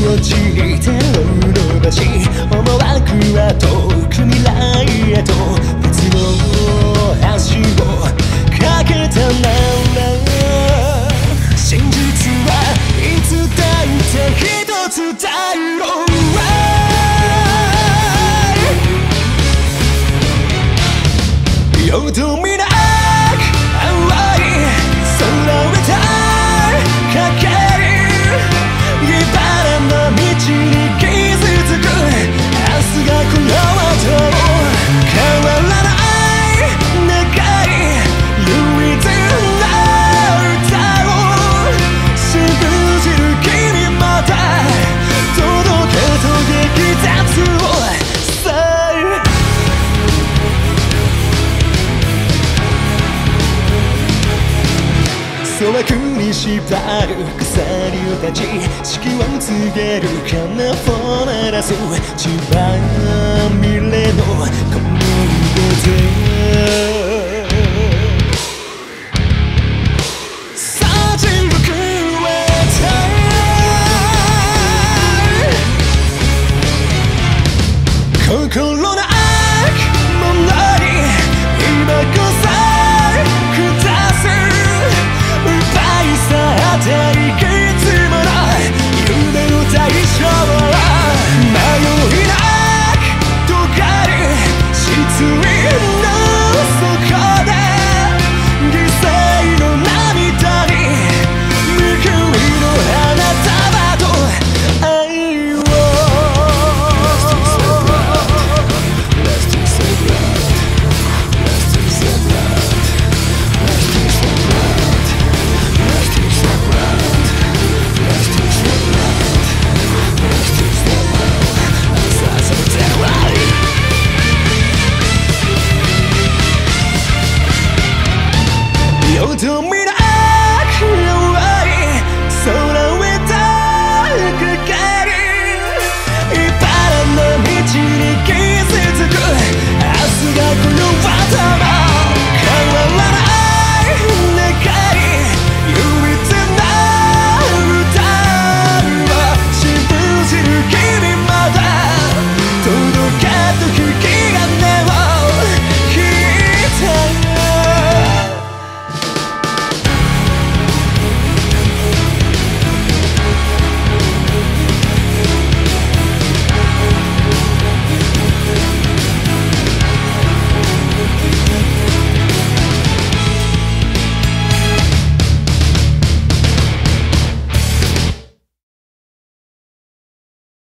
をちい手を伸ばし思惑は遠く未来へと別の橋を架けたなら真実はいつだって一つだろうよどみなく淡い空へとかける茨の道に傷つく明日が来ようと変わらない願い唯一の歌を信じる君また届けと激突を粗悪に縛る鎖を断ち式を告げる花を鳴らす千葉未来のこの腕